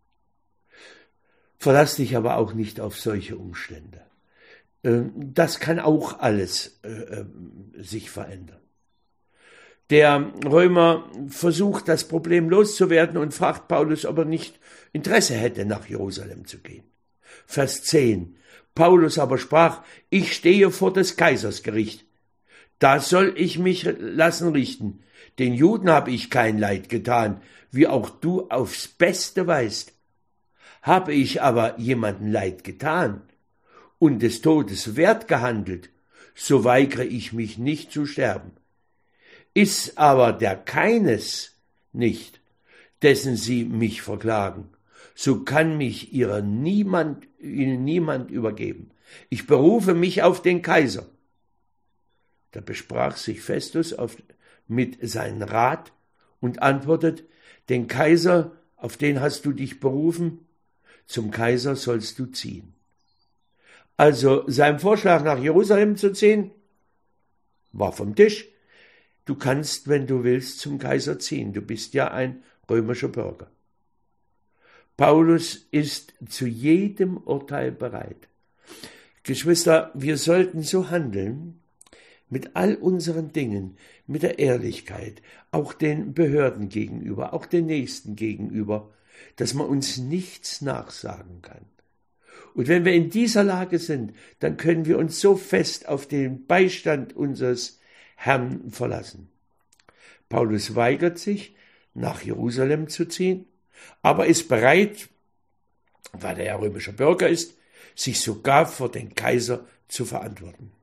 Verlass dich aber auch nicht auf solche Umstände. Das kann auch alles sich verändern. Der Römer versucht, das Problem loszuwerden und fragt Paulus, ob er nicht Interesse hätte, nach Jerusalem zu gehen. Vers 10. Paulus aber sprach, ich stehe vor des Kaisers Gericht. Da soll ich mich lassen richten. Den Juden habe ich kein Leid getan, wie auch du aufs Beste weißt. Habe ich aber jemanden Leid getan und des Todes wert gehandelt, so weigere ich mich nicht zu sterben. Ist aber der keines nicht, dessen sie mich verklagen, so kann mich ihnen niemand übergeben. Ich berufe mich auf den Kaiser. Da besprach sich Festus mit seinem Rat und antwortet, den Kaiser, auf den hast du dich berufen, zum Kaiser sollst du ziehen. Also sein Vorschlag, nach Jerusalem zu ziehen, war vom Tisch. Du kannst, wenn du willst, zum Kaiser ziehen. Du bist ja ein römischer Bürger. Paulus ist zu jedem Urteil bereit. Geschwister, wir sollten so handeln, mit all unseren Dingen, mit der Ehrlichkeit, auch den Behörden gegenüber, auch den Nächsten gegenüber, dass man uns nichts nachsagen kann. Und wenn wir in dieser Lage sind, dann können wir uns so fest auf den Beistand unseres Herrn verlassen. Paulus weigert sich, nach Jerusalem zu ziehen, aber ist bereit, weil er ja römischer Bürger ist, sich sogar vor den Kaiser zu verantworten.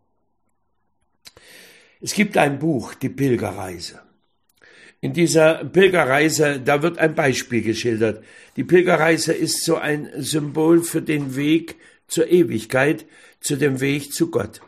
Es gibt ein Buch, die Pilgerreise. In dieser Pilgerreise, da wird ein Beispiel geschildert. Die Pilgerreise ist so ein Symbol für den Weg zur Ewigkeit, zu dem Weg zu Gott.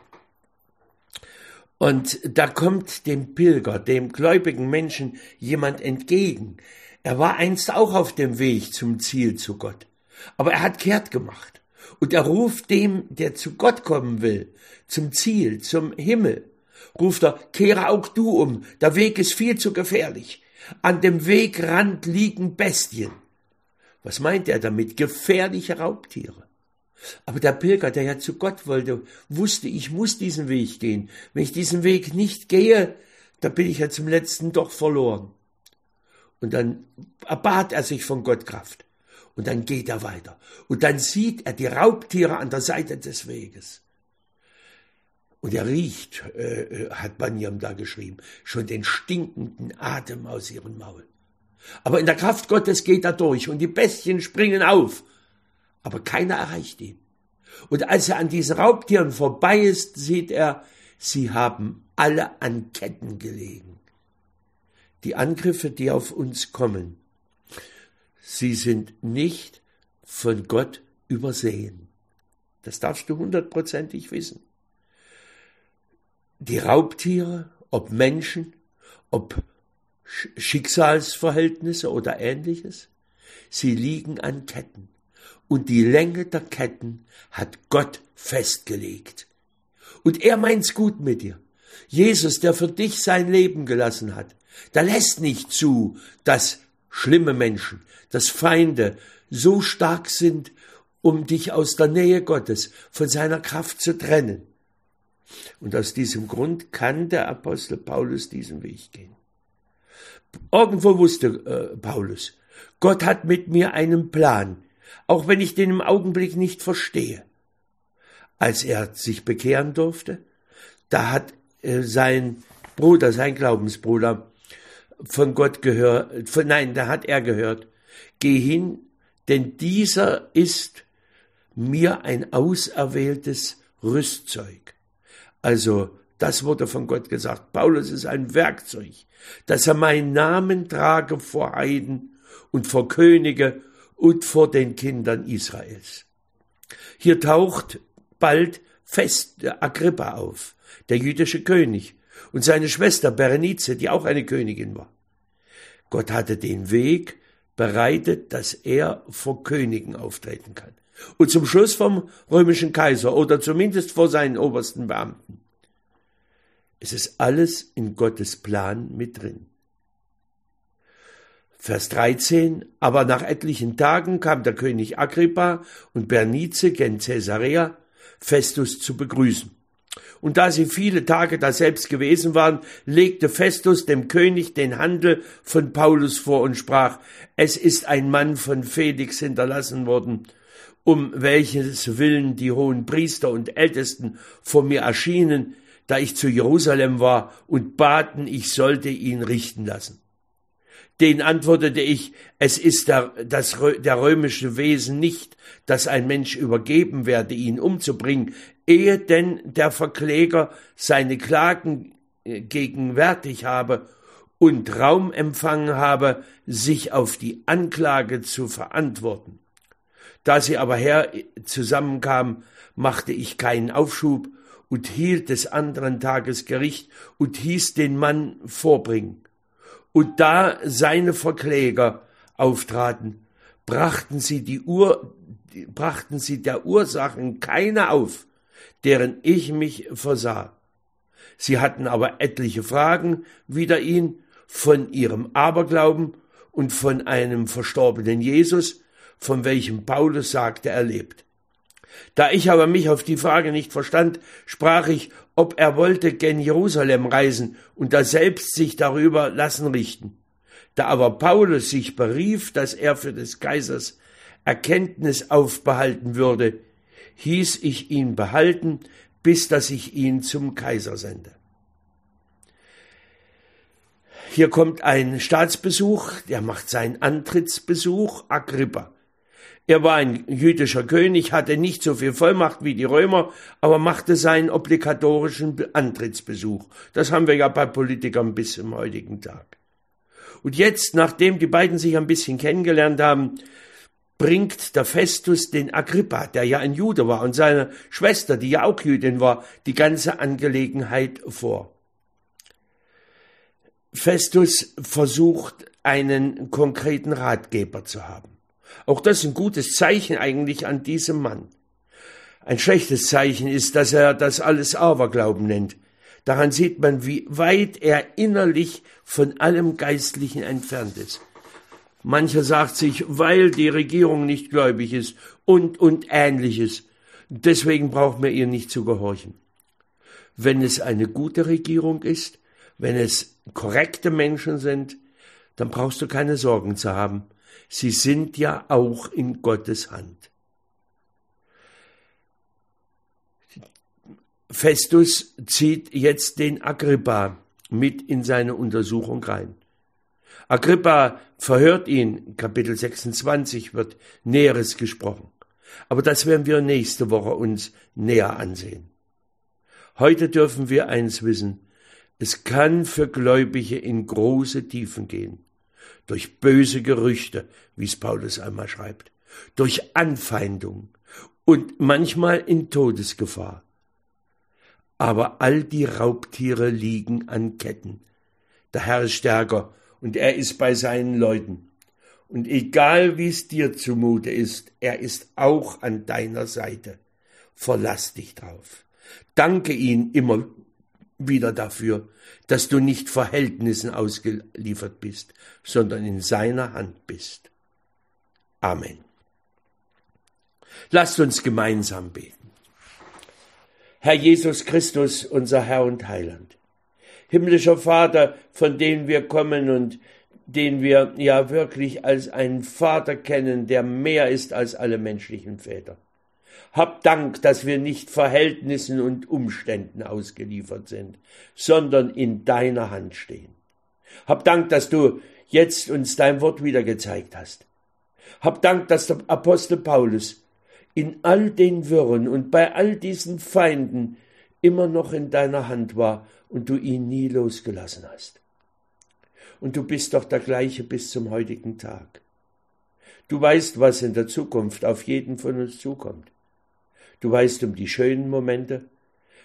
Und da kommt dem Pilger, dem gläubigen Menschen, jemand entgegen. Er war einst auch auf dem Weg zum Ziel zu Gott. Aber er hat kehrt gemacht. Und er ruft dem, der zu Gott kommen will, zum Ziel, zum Himmel, ruft er, kehre auch du um, der Weg ist viel zu gefährlich. An dem Wegrand liegen Bestien. Was meint er damit? Gefährliche Raubtiere. Aber der Pilger, der ja zu Gott wollte, wusste, ich muss diesen Weg gehen. Wenn ich diesen Weg nicht gehe, da bin ich ja zum Letzten doch verloren. Und dann erbat er sich von Gott Kraft. Und dann geht er weiter. Und dann sieht er die Raubtiere an der Seite des Weges. Und er riecht, hat Baniam da geschrieben, schon den stinkenden Atem aus ihrem Maul. Aber in der Kraft Gottes geht er durch und die Bestien springen auf. Aber keiner erreicht ihn. Und als er an diesen Raubtieren vorbei ist, sieht er, sie haben alle an Ketten gelegen. Die Angriffe, die auf uns kommen, sie sind nicht von Gott übersehen. Das darfst du 100%ig wissen. Die Raubtiere, ob Menschen, ob Schicksalsverhältnisse oder Ähnliches, sie liegen an Ketten. Und die Länge der Ketten hat Gott festgelegt. Und er meint's gut mit dir. Jesus, der für dich sein Leben gelassen hat, der lässt nicht zu, dass schlimme Menschen, dass Feinde so stark sind, um dich aus der Nähe Gottes, von seiner Kraft zu trennen. Und aus diesem Grund kann der Apostel Paulus diesen Weg gehen. Irgendwo wusste Paulus, Gott hat mit mir einen Plan, auch wenn ich den im Augenblick nicht verstehe. Als er sich bekehren durfte, da hat sein Bruder, sein Glaubensbruder, von Gott gehört, da hat er gehört, geh hin, denn dieser ist mir ein auserwähltes Rüstzeug. Also, das wurde von Gott gesagt. Paulus ist ein Werkzeug, dass er meinen Namen trage vor Heiden und vor Könige und vor den Kindern Israels. Hier taucht bald Agrippa auf, der jüdische König, und seine Schwester Berenice, die auch eine Königin war. Gott hatte den Weg bereitet, dass er vor Königen auftreten kann. Und zum Schluss vom römischen Kaiser oder zumindest vor seinen obersten Beamten. Es ist alles in Gottes Plan mit drin. Vers 13, aber nach etlichen Tagen kam der König Agrippa und Bernice gen Caesarea, Festus zu begrüßen. Und da sie viele Tage daselbst gewesen waren, legte Festus dem König den Handel von Paulus vor und sprach, es ist ein Mann von Felix hinterlassen worden, um welches Willen die hohen Priester und Ältesten vor mir erschienen, da ich zu Jerusalem war, und baten, ich sollte ihn richten lassen. Den antwortete ich, es ist der römische Wesen nicht, dass ein Mensch übergeben werde, ihn umzubringen, ehe denn der Verkläger seine Klagen gegenwärtig habe und Raum empfangen habe, sich auf die Anklage zu verantworten. Da sie aber zusammenkamen, machte ich keinen Aufschub und hielt des anderen Tages Gericht und hieß den Mann vorbringen. Und da seine Verkläger auftraten, brachten sie der Ursachen keine auf, deren ich mich versah. Sie hatten aber etliche Fragen wider ihn von ihrem Aberglauben und von einem verstorbenen Jesus, von welchem Paulus sagte, er lebt. Da ich aber mich auf die Frage nicht verstand, sprach ich, ob er wollte gen Jerusalem reisen und daselbst sich darüber lassen richten. Da aber Paulus sich berief, dass er für des Kaisers Erkenntnis aufbehalten würde, hieß ich ihn behalten, bis dass ich ihn zum Kaiser sende. Hier kommt ein Staatsbesuch, der macht seinen Antrittsbesuch, Agrippa. Er war ein jüdischer König, hatte nicht so viel Vollmacht wie die Römer, aber machte seinen obligatorischen Antrittsbesuch. Das haben wir ja bei Politikern bis zum heutigen Tag. Und jetzt, nachdem die beiden sich ein bisschen kennengelernt haben, bringt der Festus den Agrippa, der ja ein Jude war, und seine Schwester, die ja auch Jüdin war, die ganze Angelegenheit vor. Festus versucht, einen konkreten Ratgeber zu haben. Auch das ist ein gutes Zeichen eigentlich an diesem Mann. Ein schlechtes Zeichen ist, dass er das alles Aberglauben nennt. Daran sieht man, wie weit er innerlich von allem Geistlichen entfernt ist. Mancher sagt sich, weil die Regierung nicht gläubig ist und Ähnliches, deswegen braucht man ihr nicht zu gehorchen. Wenn es eine gute Regierung ist, wenn es korrekte Menschen sind, dann brauchst du keine Sorgen zu haben. Sie sind ja auch in Gottes Hand. Festus zieht jetzt den Agrippa mit in seine Untersuchung rein. Agrippa verhört ihn, Kapitel 26 wird Näheres gesprochen. Aber das werden wir nächste Woche uns näher ansehen. Heute dürfen wir eins wissen, es kann für Gläubige in große Tiefen gehen. Durch böse Gerüchte, wie es Paulus einmal schreibt, durch Anfeindung und manchmal in Todesgefahr. Aber all die Raubtiere liegen an Ketten. Der Herr ist stärker und er ist bei seinen Leuten. Und egal wie es dir zumute ist, er ist auch an deiner Seite. Verlass dich drauf. Danke ihm immer wieder dafür, dass du nicht Verhältnissen ausgeliefert bist, sondern in seiner Hand bist. Amen. Lasst uns gemeinsam beten. Herr Jesus Christus, unser Herr und Heiland, himmlischer Vater, von dem wir kommen und den wir ja wirklich als einen Vater kennen, der mehr ist als alle menschlichen Väter. Hab Dank, dass wir nicht Verhältnissen und Umständen ausgeliefert sind, sondern in deiner Hand stehen. Hab Dank, dass du jetzt uns dein Wort wieder gezeigt hast. Hab Dank, dass der Apostel Paulus in all den Wirren und bei all diesen Feinden immer noch in deiner Hand war und du ihn nie losgelassen hast. Und du bist doch der gleiche bis zum heutigen Tag. Du weißt, was in der Zukunft auf jeden von uns zukommt. Du weißt um die schönen Momente,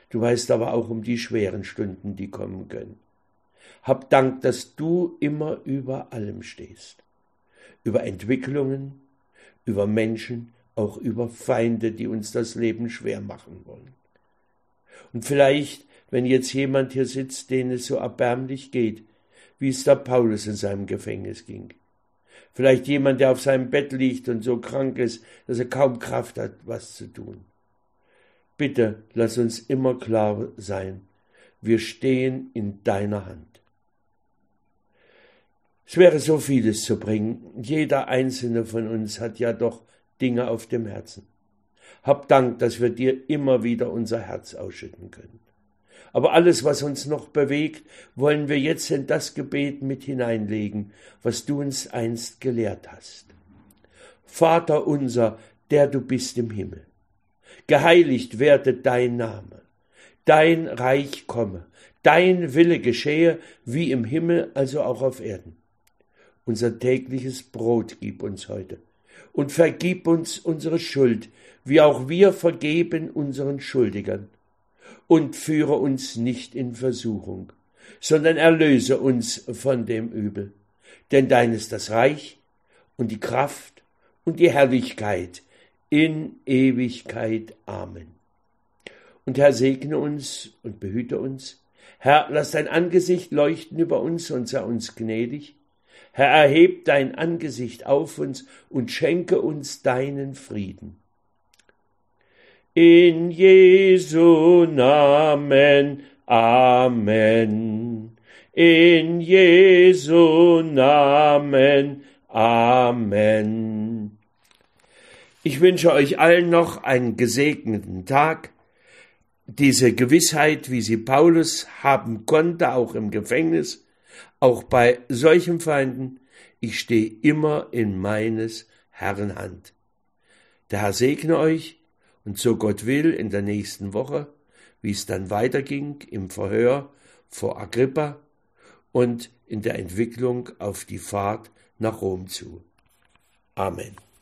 Du weißt aber auch um die schweren Stunden, die kommen können. Hab Dank, dass du immer über allem stehst. Über Entwicklungen, über Menschen, auch über Feinde, die uns das Leben schwer machen wollen. Und vielleicht, wenn jetzt jemand hier sitzt, denen es so erbärmlich geht, wie es da Paulus in seinem Gefängnis ging. Vielleicht jemand, der auf seinem Bett liegt und so krank ist, dass er kaum Kraft hat, was zu tun. Bitte, lass uns immer klar sein, wir stehen in deiner Hand. Es wäre so vieles zu bringen. Jeder einzelne von uns hat ja doch Dinge auf dem Herzen. Hab Dank, dass wir dir immer wieder unser Herz ausschütten können. Aber alles, was uns noch bewegt, wollen wir jetzt in das Gebet mit hineinlegen, was du uns einst gelehrt hast. Vater unser, der du bist im Himmel, geheiligt werde dein Name, dein Reich komme, dein Wille geschehe, wie im Himmel, also auch auf Erden. Unser tägliches Brot gib uns heute und vergib uns unsere Schuld, wie auch wir vergeben unseren Schuldigern. Und führe uns nicht in Versuchung, sondern erlöse uns von dem Übel. Denn dein ist das Reich und die Kraft und die Herrlichkeit in Ewigkeit. Amen. Und Herr, segne uns und behüte uns. Herr, lass dein Angesicht leuchten über uns und sei uns gnädig. Herr, erheb dein Angesicht auf uns und schenke uns deinen Frieden. In Jesu Namen, Amen. In Jesu Namen, Amen. Ich wünsche euch allen noch einen gesegneten Tag. Diese Gewissheit, wie sie Paulus haben konnte, auch im Gefängnis, auch bei solchen Feinden, ich stehe immer in meines Herrn Hand. Der Herr segne euch. Und so Gott will, in der nächsten Woche, wie es dann weiterging im Verhör vor Agrippa und in der Entwicklung auf die Fahrt nach Rom zu. Amen.